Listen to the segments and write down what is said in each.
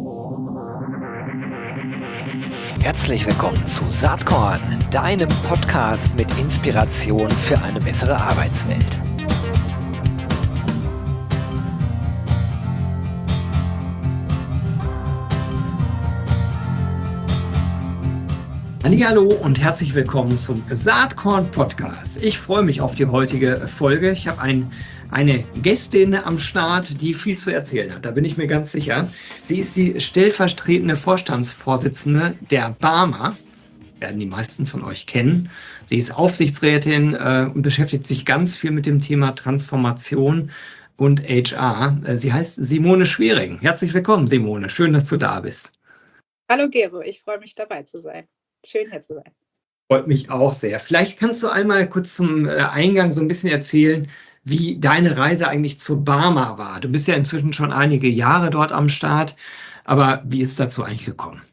Herzlich willkommen zu Saatkorn, deinem Podcast mit Inspiration für eine bessere Arbeitswelt. Hallo und herzlich willkommen zum Saatkorn Podcast. Ich freue mich auf die heutige Folge. Ich habe eine Gästin am Start, die viel zu erzählen hat. Da bin ich mir ganz sicher. Sie ist die stellvertretende Vorstandsvorsitzende der BARMA. Werden die meisten von euch kennen. Sie ist Aufsichtsrätin und beschäftigt sich ganz viel mit dem Thema Transformation und HR. Sie heißt Simone Schwering. Herzlich willkommen, Simone. Schön, dass du da bist. Hallo Gero, ich freue mich dabei zu sein. Schön hier zu sein. Freut mich auch sehr. Vielleicht kannst du einmal kurz zum Eingang so ein bisschen erzählen, wie deine Reise eigentlich zur BARMA war. Du bist ja inzwischen schon einige Jahre dort am Start, aber wie ist es dazu eigentlich gekommen?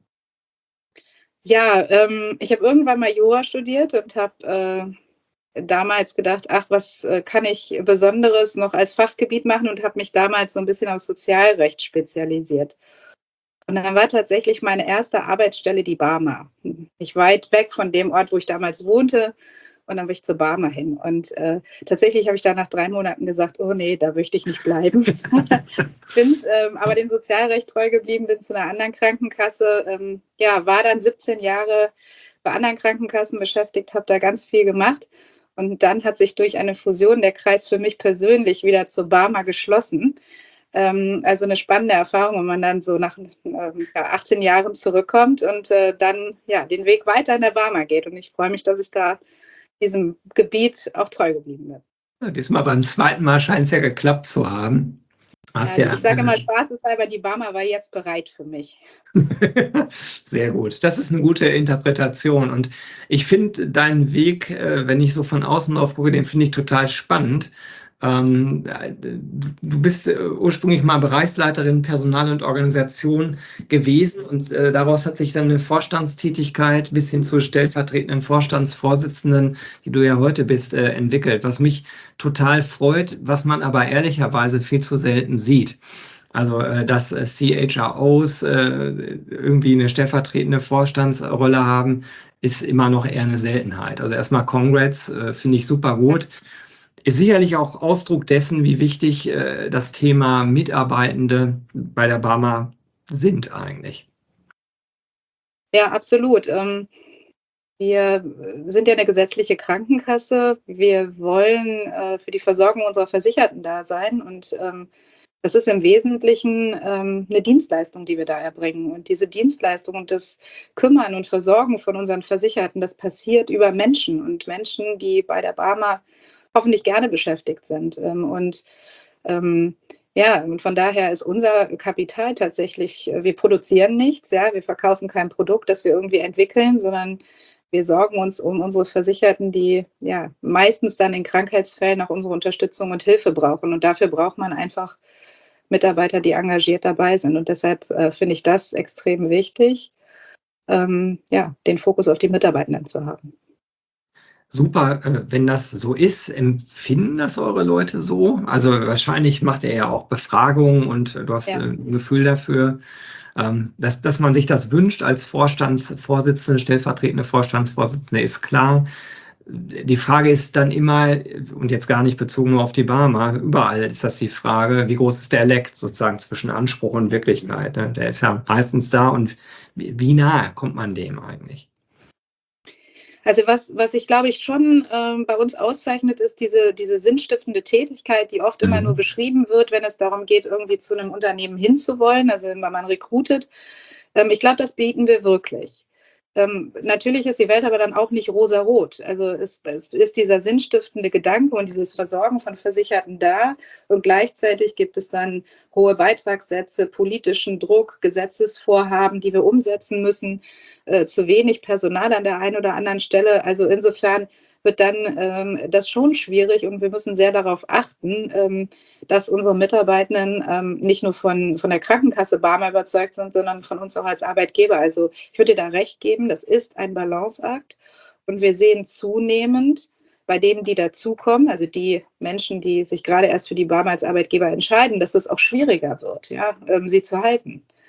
Ja, ich habe irgendwann mal Jura studiert und habe damals gedacht, ach, was kann ich Besonderes noch als Fachgebiet machen und habe mich damals so ein bisschen auf Sozialrecht spezialisiert. Und dann war tatsächlich meine erste Arbeitsstelle die BARMA. Nicht weit weg von dem Ort, wo ich damals wohnte. Und dann bin ich zur BARMA hin. Und tatsächlich habe ich da nach 3 Monaten gesagt, oh nee, da möchte ich nicht bleiben. Bin aber dem Sozialrecht treu geblieben, bin zu einer anderen Krankenkasse. War dann 17 Jahre bei anderen Krankenkassen beschäftigt, habe da ganz viel gemacht. Und dann hat sich durch eine Fusion der Kreis für mich persönlich wieder zur BARMA geschlossen. Also eine spannende Erfahrung, wenn man dann so nach 18 Jahren zurückkommt und dann den Weg weiter in der BARMA geht. Und ich freue mich, dass ich da diesem Gebiet auch treu geblieben bin. Ja, diesmal beim zweiten Mal scheint es ja geklappt zu haben. Ich sage immer spaßeshalber, die BARMA war jetzt bereit für mich. Sehr gut. Das ist eine gute Interpretation. Und ich finde deinen Weg, wenn ich so von außen drauf gucke, den finde ich total spannend. Du bist ursprünglich mal Bereichsleiterin Personal und Organisation gewesen und daraus hat sich dann eine Vorstandstätigkeit bis hin zur stellvertretenden Vorstandsvorsitzenden, die du ja heute bist, entwickelt, was mich total freut, was man aber ehrlicherweise viel zu selten sieht. Also, dass CHROs irgendwie eine stellvertretende Vorstandsrolle haben, ist immer noch eher eine Seltenheit. Also erstmal Congrats, finde ich super gut. Ist sicherlich auch Ausdruck dessen, wie wichtig das Thema Mitarbeitende bei der BARMA sind eigentlich. Ja, absolut. Wir sind ja eine gesetzliche Krankenkasse. Wir wollen für die Versorgung unserer Versicherten da sein. Und das ist im Wesentlichen eine Dienstleistung, die wir da erbringen. Und diese Dienstleistung und das Kümmern und Versorgen von unseren Versicherten, das passiert über Menschen und Menschen, die bei der BARMA hoffentlich gerne beschäftigt sind. Und von daher ist unser Kapital tatsächlich, wir produzieren nichts, wir verkaufen kein Produkt, das wir irgendwie entwickeln, sondern wir sorgen uns um unsere Versicherten, die meistens dann in Krankheitsfällen auch unsere Unterstützung und Hilfe brauchen. Und dafür braucht man einfach Mitarbeiter, die engagiert dabei sind. Und deshalb finde ich das extrem wichtig, den Fokus auf die Mitarbeitenden zu haben. Super, wenn das so ist, empfinden das eure Leute so? Also wahrscheinlich macht ihr ja auch Befragungen und du hast ein Gefühl dafür, dass man sich das wünscht als Vorstandsvorsitzende, stellvertretende Vorstandsvorsitzende, ist klar. Die Frage ist dann immer, und jetzt gar nicht bezogen nur auf die BARMA, überall ist das die Frage, wie groß ist der Leck sozusagen zwischen Anspruch und Wirklichkeit? Ne? Der ist ja meistens da und wie nahe kommt man dem eigentlich? Also was ich glaube ich schon bei uns auszeichnet, ist diese sinnstiftende Tätigkeit, die oft immer nur beschrieben wird, wenn es darum geht, irgendwie zu einem Unternehmen hinzuwollen, also wenn man recruitet. Ich glaube, das bieten wir wirklich. Natürlich ist die Welt aber dann auch nicht rosarot. Also es ist dieser sinnstiftende Gedanke und dieses Versorgen von Versicherten da und gleichzeitig gibt es dann hohe Beitragssätze, politischen Druck, Gesetzesvorhaben, die wir umsetzen müssen, zu wenig Personal an der einen oder anderen Stelle. Also insofern wird dann das schon schwierig und wir müssen sehr darauf achten, dass unsere Mitarbeitenden nicht nur von der Krankenkasse BARMA überzeugt sind, sondern von uns auch als Arbeitgeber. Also ich würde dir da recht geben, das ist ein Balanceakt und wir sehen zunehmend bei denen, die dazukommen, also die Menschen, die sich gerade erst für die BARMA als Arbeitgeber entscheiden, dass es auch schwieriger wird, sie zu halten.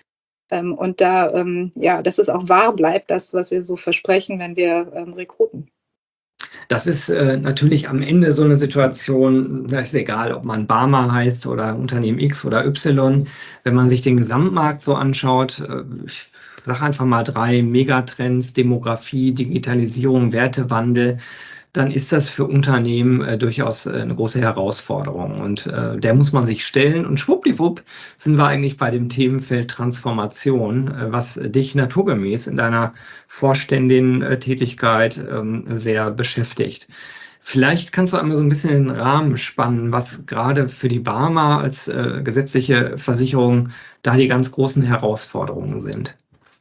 Und dass es auch wahr bleibt, das, was wir so versprechen, wenn wir rekruten. Das ist natürlich am Ende so eine Situation, da ist egal, ob man Barmer heißt oder Unternehmen X oder Y. Wenn man sich den Gesamtmarkt so anschaut, ich sage einfach mal 3 Megatrends: Demografie, Digitalisierung, Wertewandel, dann ist das für Unternehmen durchaus eine große Herausforderung. Und der muss man sich stellen. Und schwuppdiwupp sind wir eigentlich bei dem Themenfeld Transformation, was dich naturgemäß in deiner Vorständin-Tätigkeit sehr beschäftigt. Vielleicht kannst du einmal so ein bisschen den Rahmen spannen, was gerade für die Barmer als gesetzliche Versicherung da die ganz großen Herausforderungen sind.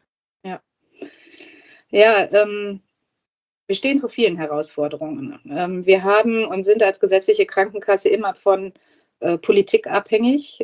Ja, wir stehen vor vielen Herausforderungen. Wir haben und sind als gesetzliche Krankenkasse immer von Politik abhängig,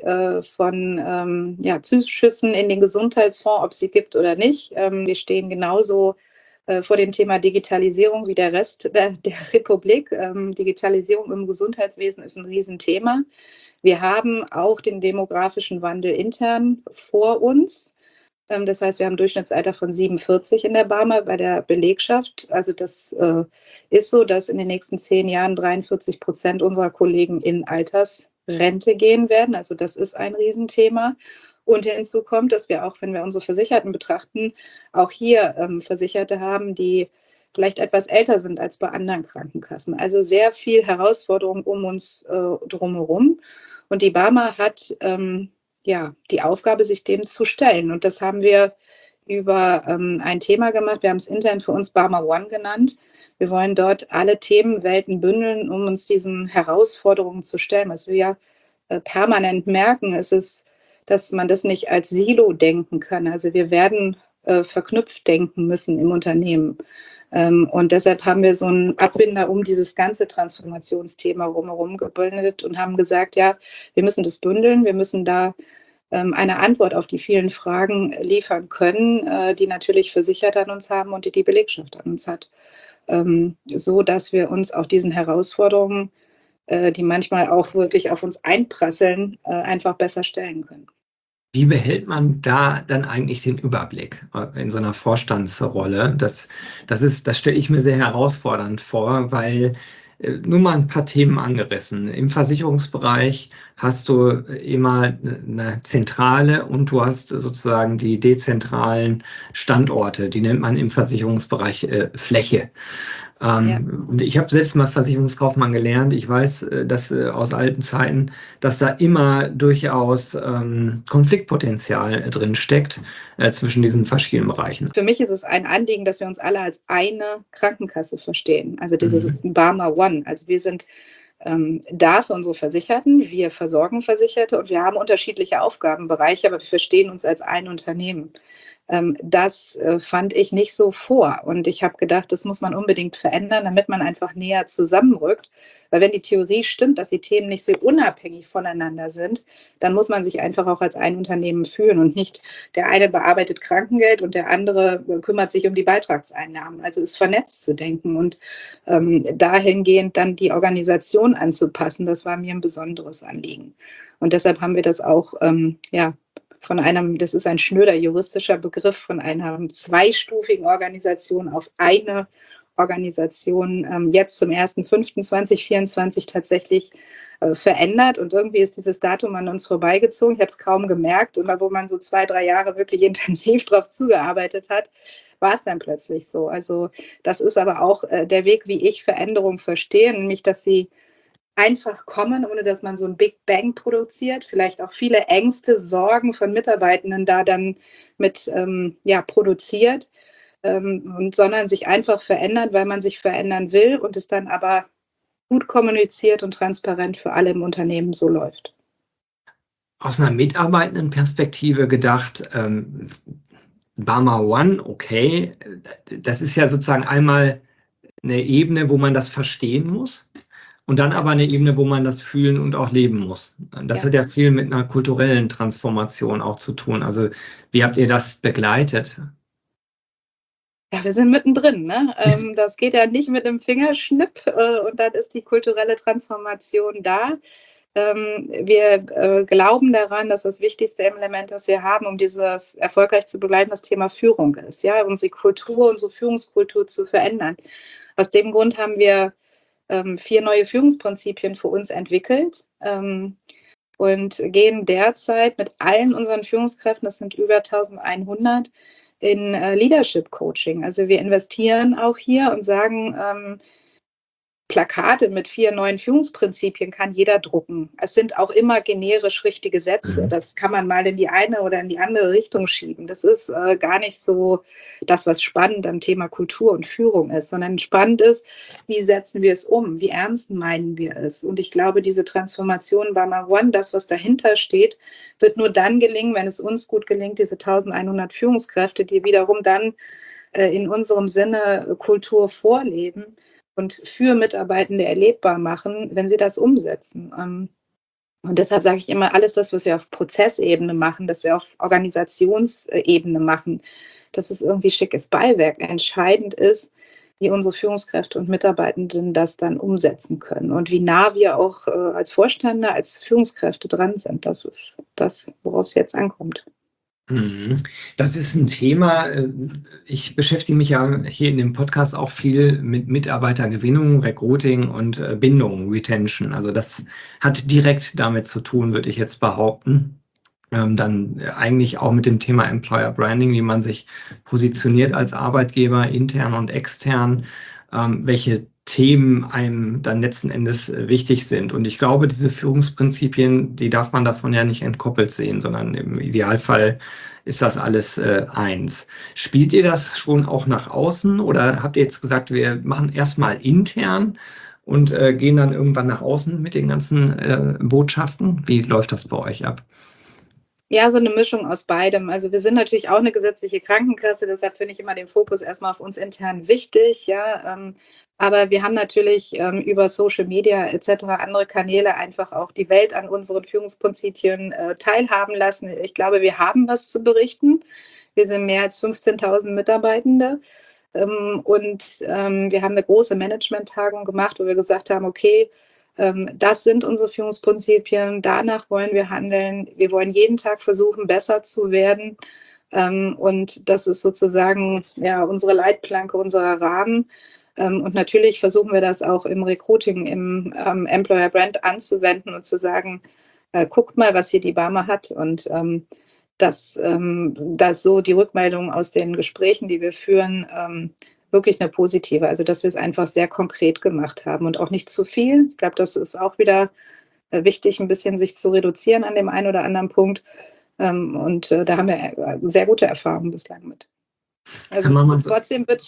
von Zuschüssen in den Gesundheitsfonds, ob es sie gibt oder nicht. Wir stehen genauso vor dem Thema Digitalisierung wie der Rest der Republik. Digitalisierung im Gesundheitswesen ist ein Riesenthema. Wir haben auch den demografischen Wandel intern vor uns. Das heißt, wir haben ein Durchschnittsalter von 47 in der Barmer bei der Belegschaft. Also das ist so, dass in den nächsten 10 Jahren 43% unserer Kollegen in Altersrente gehen werden. Also das ist ein Riesenthema. Und hinzu kommt, dass wir auch, wenn wir unsere Versicherten betrachten, auch hier Versicherte haben, die vielleicht etwas älter sind als bei anderen Krankenkassen. Also sehr viel Herausforderung um uns drumherum. Und die Barmer hat die Aufgabe, sich dem zu stellen. Und das haben wir über ein Thema gemacht. Wir haben es intern für uns Barmer One genannt. Wir wollen dort alle Themenwelten bündeln, um uns diesen Herausforderungen zu stellen. Was wir ja permanent merken, ist, dass man das nicht als Silo denken kann. Also wir werden verknüpft denken müssen im Unternehmen. Und deshalb haben wir so einen Abbinder um dieses ganze Transformationsthema rumherum gebündelt und haben gesagt, ja, wir müssen das bündeln, wir müssen da eine Antwort auf die vielen Fragen liefern können, die natürlich Versicherte an uns haben und die Belegschaft an uns hat. So dass wir uns auch diesen Herausforderungen, die manchmal auch wirklich auf uns einprasseln, einfach besser stellen können. Wie behält man da dann eigentlich den Überblick in so einer Vorstandsrolle? Das stelle ich mir sehr herausfordernd vor, weil nur mal ein paar Themen angerissen. Im Versicherungsbereich hast du immer eine Zentrale und du hast sozusagen die dezentralen Standorte. Die nennt man im Versicherungsbereich Fläche. Und ich habe selbst mal Versicherungskaufmann gelernt. Ich weiß, dass aus alten Zeiten, dass da immer durchaus Konfliktpotenzial drin steckt zwischen diesen verschiedenen Bereichen. Für mich ist es ein Anliegen, dass wir uns alle als eine Krankenkasse verstehen. Also dieses Barmer One. Also wir sind da für unsere Versicherten, wir versorgen Versicherte und wir haben unterschiedliche Aufgabenbereiche, aber wir verstehen uns als ein Unternehmen. Das fand ich nicht so vor. Und ich habe gedacht, das muss man unbedingt verändern, damit man einfach näher zusammenrückt. Weil wenn die Theorie stimmt, dass die Themen nicht so unabhängig voneinander sind, dann muss man sich einfach auch als ein Unternehmen fühlen und nicht der eine bearbeitet Krankengeld und der andere kümmert sich um die Beitragseinnahmen. Also ist vernetzt zu denken und dahingehend dann die Organisation anzupassen, das war mir ein besonderes Anliegen. Und deshalb haben wir das auch von einem, das ist ein schnöder juristischer Begriff, von einer zweistufigen Organisation auf eine Organisation jetzt zum 1.5.2024 tatsächlich verändert. Und irgendwie ist dieses Datum an uns vorbeigezogen. Ich habe es kaum gemerkt. Und wo man so 2-3 Jahre wirklich intensiv drauf zugearbeitet hat, war es dann plötzlich so. Also das ist aber auch der Weg, wie ich Veränderung verstehe, nämlich dass sie einfach kommen, ohne dass man so ein Big Bang produziert, vielleicht auch viele Ängste, Sorgen von Mitarbeitenden da dann mit produziert, sondern sich einfach verändern, weil man sich verändern will und es dann aber gut kommuniziert und transparent für alle im Unternehmen so läuft. Aus einer Mitarbeitendenperspektive gedacht, Barmer One, okay, das ist ja sozusagen einmal eine Ebene, wo man das verstehen muss. Und dann aber eine Ebene, wo man das fühlen und auch leben muss. Das hat ja viel mit einer kulturellen Transformation auch zu tun. Also wie habt ihr das begleitet? Ja, wir sind mittendrin. Ne? Das geht ja nicht mit einem Fingerschnipp und dann ist die kulturelle Transformation da. Wir glauben daran, dass das wichtigste Element, das wir haben, um dieses erfolgreich zu begleiten, das Thema Führung ist, ja, unsere Kultur, unsere Führungskultur zu verändern. Aus dem Grund haben wir 4 neue Führungsprinzipien für uns entwickelt und gehen derzeit mit allen unseren Führungskräften, das sind über 1100, in Leadership Coaching. Also wir investieren auch hier und sagen, Plakate mit 4 neuen Führungsprinzipien kann jeder drucken. Es sind auch immer generisch richtige Sätze. Das kann man mal in die eine oder in die andere Richtung schieben. Das ist gar nicht so das, was spannend am Thema Kultur und Führung ist, sondern spannend ist, wie setzen wir es um? Wie ernst meinen wir es? Und ich glaube, diese Transformation Barmer One, das, was dahinter steht, wird nur dann gelingen, wenn es uns gut gelingt, diese 1100 Führungskräfte, die wiederum dann in unserem Sinne Kultur vorleben, und für Mitarbeitende erlebbar machen, wenn sie das umsetzen. Und deshalb sage ich immer, alles das, was wir auf Prozessebene machen, dass wir auf Organisationsebene machen, dass es irgendwie schickes Beiwerk. Entscheidend ist, wie unsere Führungskräfte und Mitarbeitenden das dann umsetzen können und wie nah wir auch als Vorstände, als Führungskräfte dran sind. Das ist das, worauf es jetzt ankommt. Das ist ein Thema. Ich beschäftige mich ja hier in dem Podcast auch viel mit Mitarbeitergewinnung, Recruiting und Bindung, Retention. Also das hat direkt damit zu tun, würde ich jetzt behaupten. Dann eigentlich auch mit dem Thema Employer Branding, wie man sich positioniert als Arbeitgeber, intern und extern, welche Themen einem dann letzten Endes wichtig sind. Und ich glaube, diese Führungsprinzipien, die darf man davon ja nicht entkoppelt sehen, sondern im Idealfall ist das alles eins. Spielt ihr das schon auch nach außen oder habt ihr jetzt gesagt, wir machen erstmal intern und gehen dann irgendwann nach außen mit den ganzen Botschaften? Wie läuft das bei euch ab? Ja, so eine Mischung aus beidem. Also wir sind natürlich auch eine gesetzliche Krankenkasse, deshalb finde ich immer den Fokus erstmal auf uns intern wichtig, ja. Aber wir haben natürlich über Social Media etc. andere Kanäle einfach auch die Welt an unseren Führungsprinzipien teilhaben lassen. Ich glaube, wir haben was zu berichten. Wir sind mehr als 15.000 Mitarbeitende. Und wir haben eine große Management-Tagung gemacht, wo wir gesagt haben, okay, das sind unsere Führungsprinzipien, danach wollen wir handeln. Wir wollen jeden Tag versuchen, besser zu werden. Und das ist sozusagen ja, unsere Leitplanke, unser Rahmen. Und natürlich versuchen wir das auch im Recruiting, im Employer Brand anzuwenden und zu sagen, guckt mal, was hier die Barmer hat. Und dass so die Rückmeldung aus den Gesprächen, die wir führen, wirklich eine positive, also dass wir es einfach sehr konkret gemacht haben und auch nicht zu viel. Ich glaube, das ist auch wieder wichtig, ein bisschen sich zu reduzieren an dem einen oder anderen Punkt. Und da haben wir sehr gute Erfahrungen bislang mit. Also trotzdem wird es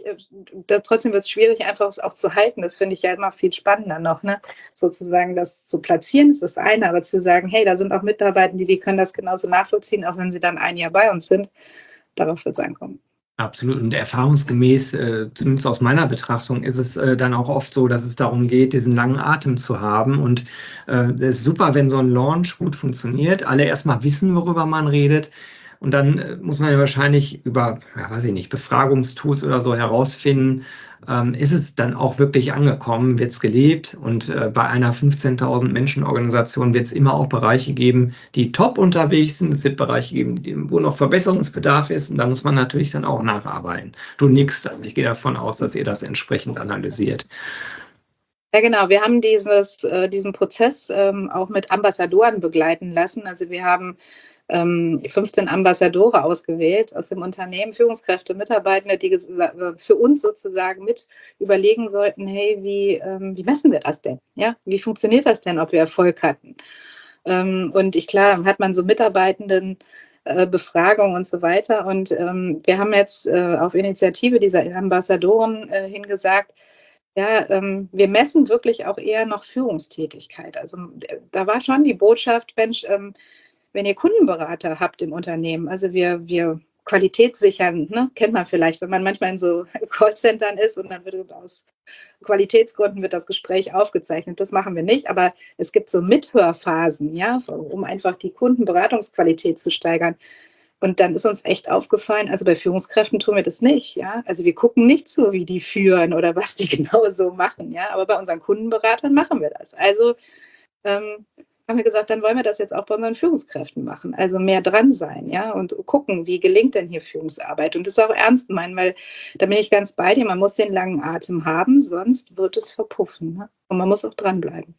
schwierig, einfach es auch zu halten. Das finde ich ja immer viel spannender noch, ne? Sozusagen das zu platzieren ist das eine, aber zu sagen, hey, da sind auch Mitarbeiter, die können das genauso nachvollziehen, auch wenn sie dann ein Jahr bei uns sind. Darauf wird es ankommen. Absolut. Und erfahrungsgemäß, zumindest aus meiner Betrachtung, ist es dann auch oft so, dass es darum geht, diesen langen Atem zu haben. Und es ist super, wenn so ein Launch gut funktioniert, alle erstmal wissen, worüber man redet. Und dann muss man ja wahrscheinlich über, ja, weiß ich nicht, Befragungstools oder so herausfinden, ist es dann auch wirklich angekommen, wird es gelebt? Und bei einer 15.000 Menschen Organisation wird es immer auch Bereiche geben, die top unterwegs sind. Es wird Bereiche geben, wo noch Verbesserungsbedarf ist. Und da muss man natürlich dann auch nacharbeiten. Du nickst, ich gehe davon aus, dass ihr das entsprechend analysiert. Ja, genau. Wir haben diesen Prozess auch mit Ambassadoren begleiten lassen. Also wir haben 15 Ambassadore ausgewählt aus dem Unternehmen, Führungskräfte, Mitarbeitende, die für uns sozusagen mit überlegen sollten, hey, wie messen wir das denn? Ja? Wie funktioniert das denn, ob wir Erfolg hatten? Und klar, hat man so Mitarbeitenden Befragung und so weiter. Und wir haben jetzt auf Initiative dieser Ambassadoren hingesagt, ja, wir messen wirklich auch eher noch Führungstätigkeit. Also da war schon die Botschaft, Mensch, wenn ihr Kundenberater habt im Unternehmen, also wir qualitätssichern, ne? Kennt man vielleicht, wenn man manchmal in so Callcentern ist und dann wird aus Qualitätsgründen wird das Gespräch aufgezeichnet. Das machen wir nicht, aber es gibt so Mithörphasen, ja, um einfach die Kundenberatungsqualität zu steigern. Und dann ist uns echt aufgefallen, also bei Führungskräften tun wir das nicht, ja. Also wir gucken nicht so, wie die führen oder was die genau so machen, ja. Aber bei unseren Kundenberatern machen wir das. Also haben wir gesagt, dann wollen wir das jetzt auch bei unseren Führungskräften machen. Also mehr dran sein, ja, und gucken, wie gelingt denn hier Führungsarbeit. Und das auch ernst meinen, weil da bin ich ganz bei dir, man muss den langen Atem haben, sonst wird es verpuffen. Ne? Und man muss auch dranbleiben.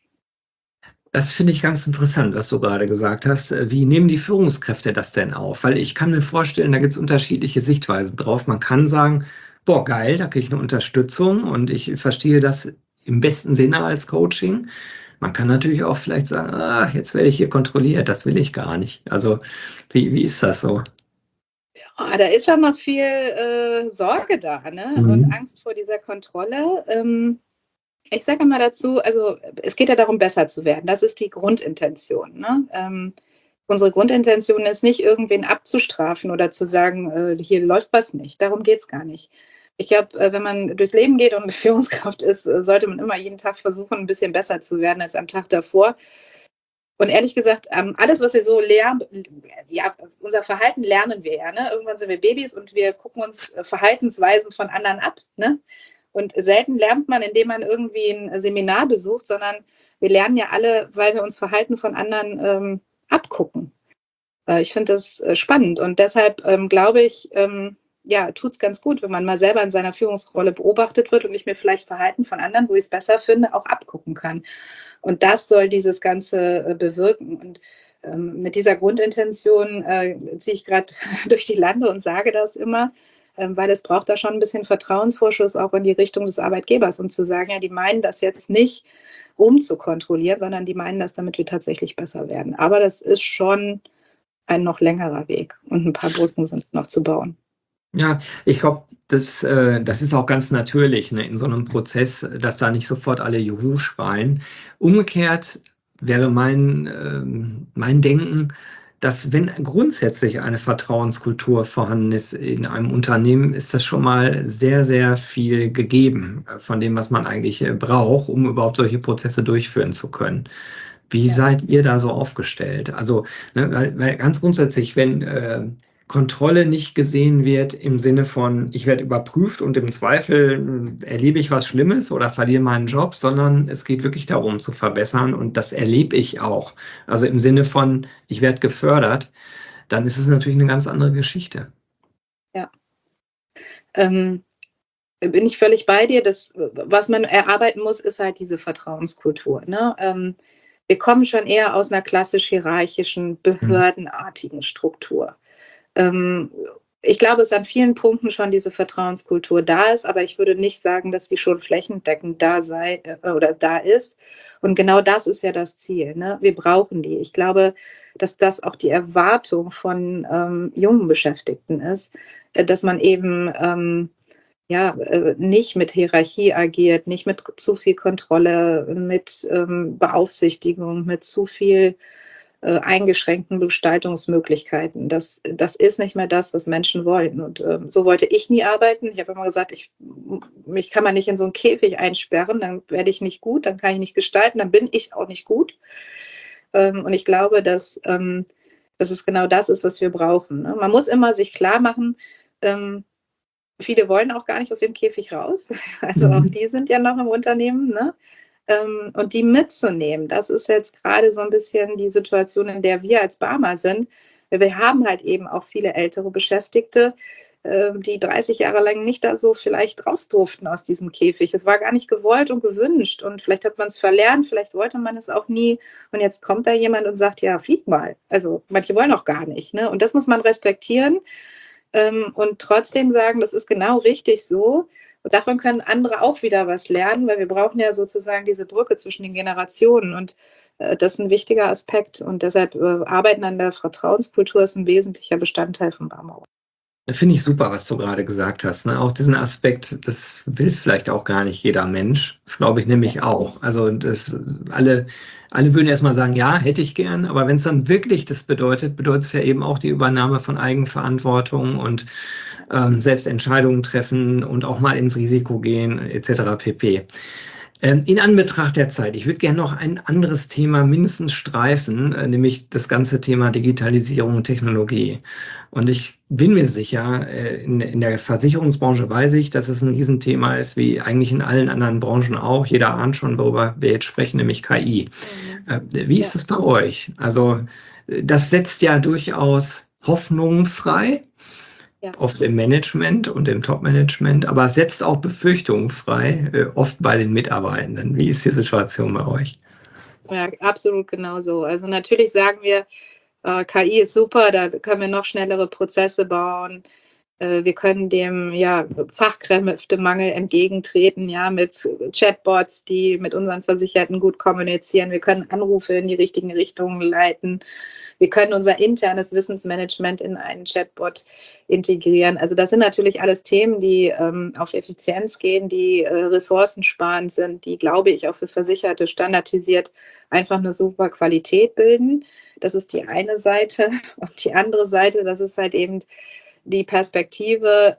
Das finde ich ganz interessant, was du gerade gesagt hast. Wie nehmen die Führungskräfte das denn auf? Weil ich kann mir vorstellen, da gibt es unterschiedliche Sichtweisen drauf. Man kann sagen, boah, geil, da kriege ich eine Unterstützung und ich verstehe das im besten Sinne als Coaching. Man kann natürlich auch vielleicht sagen, jetzt werde ich hier kontrolliert, das will ich gar nicht. Also wie ist das so? Ja, da ist schon noch viel Sorge da, ne? Und Angst vor dieser Kontrolle. Ich sage mal dazu, also es geht ja darum, besser zu werden. Das ist die Grundintention. Ne? Unsere Grundintention ist nicht, irgendwen abzustrafen oder zu sagen, hier läuft was nicht. Darum geht es gar nicht. Ich glaube, wenn man durchs Leben geht und eine Führungskraft ist, sollte man immer jeden Tag versuchen, ein bisschen besser zu werden als am Tag davor. Und ehrlich gesagt, alles, was wir so lernen, ja, unser Verhalten lernen wir ja. Ne? Irgendwann sind wir Babys und wir gucken uns Verhaltensweisen von anderen ab. Ne? Und selten lernt man, indem man irgendwie ein Seminar besucht, sondern wir lernen ja alle, weil wir uns Verhalten von anderen abgucken. Ich finde das spannend und deshalb glaube ich, ja, tut es ganz gut, wenn man mal selber in seiner Führungsrolle beobachtet wird und ich mir vielleicht Verhalten von anderen, wo ich es besser finde, auch abgucken kann. Und das soll dieses Ganze bewirken. Und mit dieser Grundintention ziehe ich gerade durch die Lande und sage das immer, weil es braucht da schon ein bisschen Vertrauensvorschuss auch in die Richtung des Arbeitgebers, um zu sagen, ja, die meinen das jetzt nicht, um zu kontrollieren, sondern die meinen das, damit wir tatsächlich besser werden. Aber das ist schon ein noch längerer Weg und ein paar Brücken sind noch zu bauen. Ja, ich glaube, das ist auch ganz natürlich, ne, in so einem Prozess, dass da nicht sofort alle Juhu schreien. Umgekehrt wäre mein Denken, dass wenn grundsätzlich eine Vertrauenskultur vorhanden ist in einem Unternehmen, ist das schon mal sehr, sehr viel gegeben von dem, was man eigentlich braucht, um überhaupt solche Prozesse durchführen zu können. Wie seid ihr da so aufgestellt? Also, ne, weil ganz grundsätzlich, wenn Kontrolle nicht gesehen wird im Sinne von, ich werde überprüft und im Zweifel erlebe ich was Schlimmes oder verliere meinen Job, sondern es geht wirklich darum zu verbessern und das erlebe ich auch. Also im Sinne von, ich werde gefördert, dann ist es natürlich eine ganz andere Geschichte. Ja. Bin ich völlig bei dir. Was man erarbeiten muss, ist halt diese Vertrauenskultur. Ne? Wir kommen schon eher aus einer klassisch hierarchischen, behördenartigen Struktur. Ich glaube, dass an vielen Punkten schon diese Vertrauenskultur da ist, aber ich würde nicht sagen, dass die schon flächendeckend da sei oder da ist. Und genau das ist ja das Ziel. Ne? Wir brauchen die. Ich glaube, dass das auch die Erwartung von jungen Beschäftigten ist, dass man eben nicht mit Hierarchie agiert, nicht mit zu viel Kontrolle, mit Beaufsichtigung, mit zu viel eingeschränkten Gestaltungsmöglichkeiten. Das ist nicht mehr das, was Menschen wollen. Und so wollte ich nie arbeiten. Ich habe immer gesagt, mich kann man nicht in so einen Käfig einsperren, dann werde ich nicht gut, dann kann ich nicht gestalten, dann bin ich auch nicht gut. Und ich glaube, dass es genau das ist, was wir brauchen. Ne? Man muss immer sich klar machen, viele wollen auch gar nicht aus dem Käfig raus. Also auch die sind ja noch im Unternehmen, ne? Und die mitzunehmen, das ist jetzt gerade so ein bisschen die Situation, in der wir als Barmer sind. Wir haben halt eben auch viele ältere Beschäftigte, die 30 Jahre lang nicht da so vielleicht raus durften aus diesem Käfig. Es war gar nicht gewollt und gewünscht und vielleicht hat man es verlernt, vielleicht wollte man es auch nie und jetzt kommt da jemand und sagt, ja, flieg mal. Also manche wollen auch gar nicht. Ne? Und das muss man respektieren und trotzdem sagen, das ist genau richtig so. Und davon können andere auch wieder was lernen, weil wir brauchen ja sozusagen diese Brücke zwischen den Generationen und das ist ein wichtiger Aspekt und deshalb Arbeiten an der Vertrauenskultur ist ein wesentlicher Bestandteil von Barmer. Finde ich super, was du gerade gesagt hast. Ne? Auch diesen Aspekt, das will vielleicht auch gar nicht jeder Mensch. Das glaube ich nämlich auch. Also alle würden erstmal sagen, ja, hätte ich gern, aber wenn es dann wirklich das bedeutet es ja eben auch die Übernahme von Eigenverantwortung und selbst Entscheidungen treffen und auch mal ins Risiko gehen, etc. pp. In Anbetracht der Zeit, ich würde gerne noch ein anderes Thema mindestens streifen, nämlich das ganze Thema Digitalisierung und Technologie. Und ich bin mir sicher, in der Versicherungsbranche weiß ich, dass es ein Riesenthema ist, wie eigentlich in allen anderen Branchen auch. Jeder ahnt schon, worüber wir jetzt sprechen, nämlich KI. Wie ist das bei euch? Also das setzt ja durchaus Hoffnungen frei. Ja. Oft im Management und im Top-Management, aber es setzt auch Befürchtungen frei, oft bei den Mitarbeitenden. Wie ist die Situation bei euch? Ja, absolut genau so. Also natürlich sagen wir, KI ist super, da können wir noch schnellere Prozesse bauen. Wir können dem Fachkräftemangel entgegentreten, ja, mit Chatbots, die mit unseren Versicherten gut kommunizieren. Wir können Anrufe in die richtigen Richtungen leiten. Wir können unser internes Wissensmanagement in einen Chatbot integrieren. Also das sind natürlich alles Themen, die auf Effizienz gehen, die ressourcensparend sind, die, glaube ich, auch für Versicherte standardisiert einfach eine super Qualität bilden. Das ist die eine Seite. Und die andere Seite, das ist halt eben die Perspektive,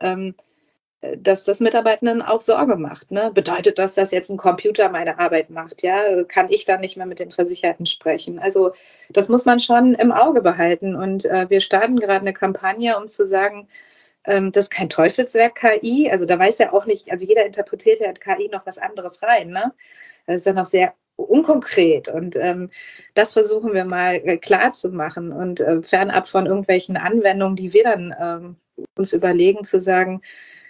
dass das Mitarbeitenden auch Sorge macht. Ne? Bedeutet das, dass jetzt ein Computer meine Arbeit macht? Ja? Kann ich dann nicht mehr mit den Versicherten sprechen? Also das muss man schon im Auge behalten. Und wir starten gerade eine Kampagne, um zu sagen, das ist kein Teufelswerk KI. Also da weiß ja auch nicht, also jeder interpretiert ja in KI noch was anderes rein. Ne? Das ist ja noch sehr unkonkret. Und das versuchen wir mal klar zu machen. Und fernab von irgendwelchen Anwendungen, die wir dann uns überlegen, zu sagen,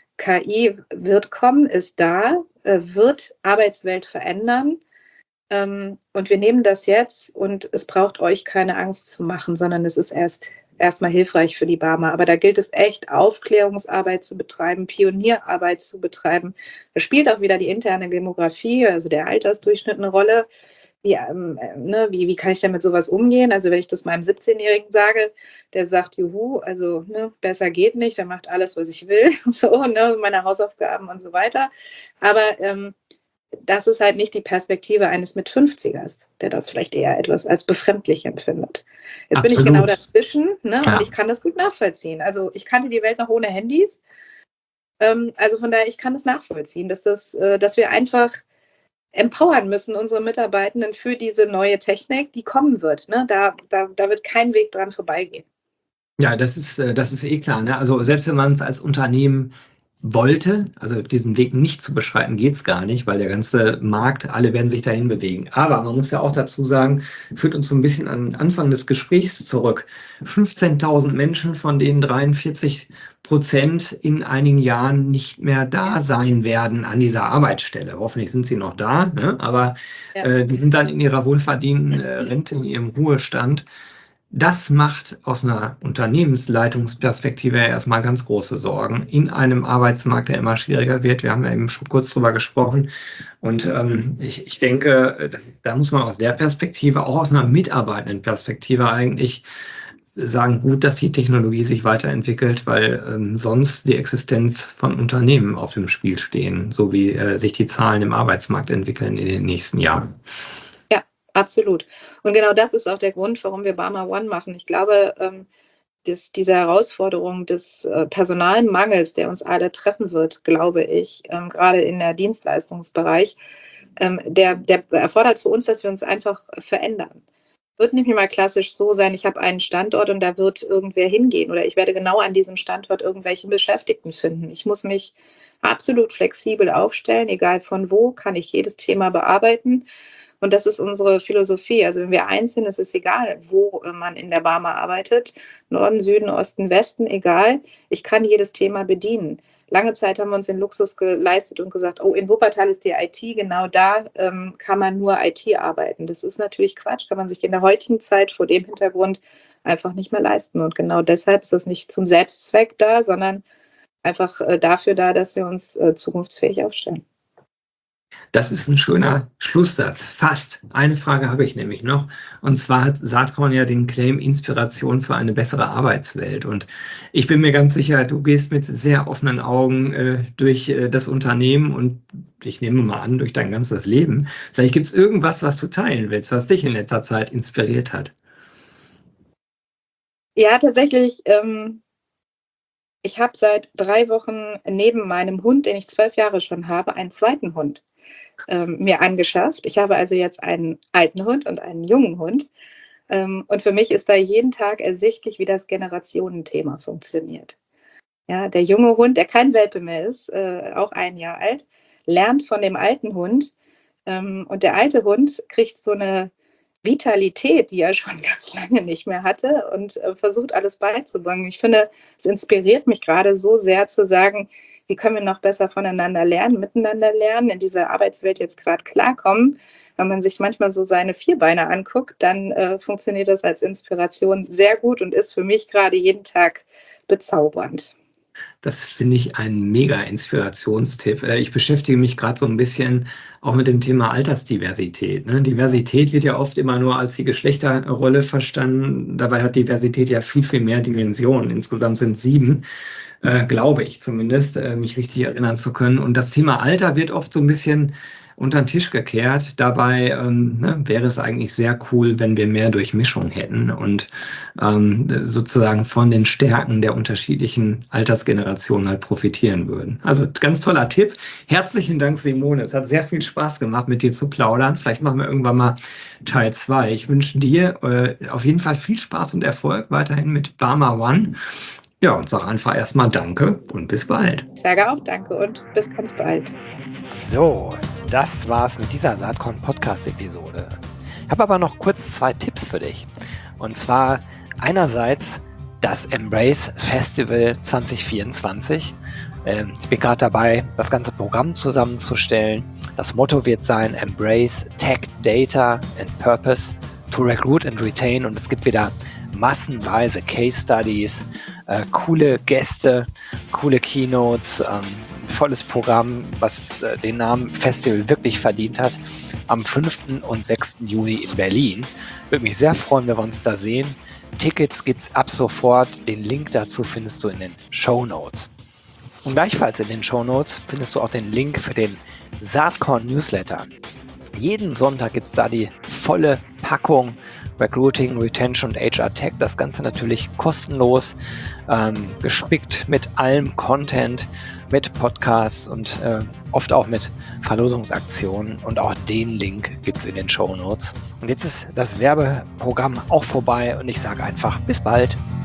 KI wird kommen, ist da, wird Arbeitswelt verändern. Und wir nehmen das jetzt und es braucht euch keine Angst zu machen, sondern es ist erstmal hilfreich für die Barmer. Aber da gilt es echt, Aufklärungsarbeit zu betreiben, Pionierarbeit zu betreiben. Da spielt auch wieder die interne Demografie, also der Altersdurchschnitt, eine Rolle. Wie kann ich denn mit sowas umgehen? Also wenn ich das meinem 17-Jährigen sage, der sagt, juhu, also besser geht nicht, der macht alles, was ich will, so, meine Hausaufgaben und so weiter. Aber das ist halt nicht die Perspektive eines Mit-50ers, der das vielleicht eher etwas als befremdlich empfindet. Jetzt bin ich genau dazwischen, und ich kann das gut nachvollziehen. Also ich kannte die Welt noch ohne Handys. Also von daher, ich kann das nachvollziehen, dass wir einfach empowern müssen, unsere Mitarbeitenden für diese neue Technik, die kommen wird. Ne? Da wird kein Weg dran vorbeigehen. Ja, das ist eh klar. Ne? Also selbst wenn man es als Unternehmen wollte, also diesen Weg nicht zu beschreiten, geht es gar nicht, weil der ganze Markt, alle werden sich dahin bewegen. Aber man muss ja auch dazu sagen, führt uns so ein bisschen an den Anfang des Gesprächs zurück. 15.000 Menschen, von denen 43% in einigen Jahren nicht mehr da sein werden an dieser Arbeitsstelle. Hoffentlich sind sie noch da, ne? Aber die sind dann in ihrer wohlverdienten Rente, in ihrem Ruhestand. Das macht aus einer Unternehmensleitungsperspektive erstmal ganz große Sorgen in einem Arbeitsmarkt, der immer schwieriger wird. Wir haben ja eben schon kurz drüber gesprochen. Und ich denke, da muss man aus der Perspektive, auch aus einer mitarbeitenden Perspektive eigentlich sagen, gut, dass die Technologie sich weiterentwickelt, weil sonst die Existenz von Unternehmen auf dem Spiel stehen, so wie sich die Zahlen im Arbeitsmarkt entwickeln in den nächsten Jahren. Absolut. Und genau das ist auch der Grund, warum wir Barmer One machen. Ich glaube, diese Herausforderung des Personalmangels, der uns alle treffen wird, glaube ich, gerade in der Dienstleistungsbereich, der erfordert für uns, dass wir uns einfach verändern. Wird nämlich mal klassisch so sein, ich habe einen Standort und da wird irgendwer hingehen oder ich werde genau an diesem Standort irgendwelche Beschäftigten finden. Ich muss mich absolut flexibel aufstellen, egal von wo, kann ich jedes Thema bearbeiten. Und das ist unsere Philosophie. Also wenn wir eins sind, ist es egal, wo man in der Barmer arbeitet. Norden, Süden, Osten, Westen, egal. Ich kann jedes Thema bedienen. Lange Zeit haben wir uns den Luxus geleistet und gesagt, oh, in Wuppertal ist die IT, genau da kann man nur IT arbeiten. Das ist natürlich Quatsch, kann man sich in der heutigen Zeit vor dem Hintergrund einfach nicht mehr leisten. Und genau deshalb ist das nicht zum Selbstzweck da, sondern einfach dafür da, dass wir uns zukunftsfähig aufstellen. Das ist ein schöner Schlusssatz. Fast. Eine Frage habe ich nämlich noch. Und zwar hat Saatkorn ja den Claim Inspiration für eine bessere Arbeitswelt. Und ich bin mir ganz sicher, du gehst mit sehr offenen Augen durch das Unternehmen und ich nehme mal an, durch dein ganzes Leben. Vielleicht gibt es irgendwas, was du teilen willst, was dich in letzter Zeit inspiriert hat. Ja, tatsächlich. Ich habe seit 3 Wochen neben meinem Hund, den ich 12 Jahre schon habe, einen zweiten Hund. mir angeschafft. Ich habe also jetzt einen alten Hund und einen jungen Hund. Und für mich ist da jeden Tag ersichtlich, wie das Generationenthema funktioniert. Ja, der junge Hund, der kein Welpe mehr ist, auch 1 Jahr alt, lernt von dem alten Hund. Und der alte Hund kriegt so eine Vitalität, die er schon ganz lange nicht mehr hatte und versucht, alles beizubringen. Ich finde, es inspiriert mich gerade so sehr zu sagen, wie können wir noch besser voneinander lernen, miteinander lernen, in dieser Arbeitswelt jetzt gerade klarkommen. Wenn man sich manchmal so seine Vierbeiner anguckt, dann funktioniert das als Inspiration sehr gut und ist für mich gerade jeden Tag bezaubernd. Das finde ich ein mega Inspirationstipp. Ich beschäftige mich gerade so ein bisschen auch mit dem Thema Altersdiversität. Ne? Diversität wird ja oft immer nur als die Geschlechterrolle verstanden. Dabei hat Diversität ja viel, viel mehr Dimensionen. Insgesamt sind 7, glaube ich zumindest, mich richtig erinnern zu können. Und das Thema Alter wird oft so ein bisschen unter den Tisch gekehrt. Dabei wäre es eigentlich sehr cool, wenn wir mehr Durchmischung hätten und sozusagen von den Stärken der unterschiedlichen Altersgenerationen halt profitieren würden. Also ganz toller Tipp. Herzlichen Dank, Simone. Es hat sehr viel Spaß gemacht, mit dir zu plaudern. Vielleicht machen wir irgendwann mal Teil 2. Ich wünsche dir auf jeden Fall viel Spaß und Erfolg weiterhin mit Barmer One. Ja, und sag einfach erstmal Danke und bis bald. Ich sage auch Danke und bis ganz bald. So, das war's mit dieser Saatkorn-Podcast-Episode. Ich habe aber noch kurz 2 Tipps für dich. Und zwar einerseits das Embrace Festival 2024. Ich bin gerade dabei, das ganze Programm zusammenzustellen. Das Motto wird sein: Embrace Tech, Data and Purpose to Recruit and Retain. Und es gibt wieder massenweise Case Studies, coole Gäste, coole Keynotes, volles Programm, was den Namen Festival wirklich verdient hat, am 5. und 6. Juni in Berlin. Würde mich sehr freuen, wenn wir uns da sehen. Tickets gibt es ab sofort. Den Link dazu findest du in den Shownotes. Und gleichfalls in den Shownotes findest du auch den Link für den Saatkorn Newsletter. Jeden Sonntag gibt es da die volle Packung Recruiting, Retention und HR Tech. Das Ganze natürlich kostenlos, gespickt mit allem Content, mit Podcasts und oft auch mit Verlosungsaktionen. Und auch den Link gibt es in den Shownotes. Und jetzt ist das Werbeprogramm auch vorbei und ich sage einfach bis bald.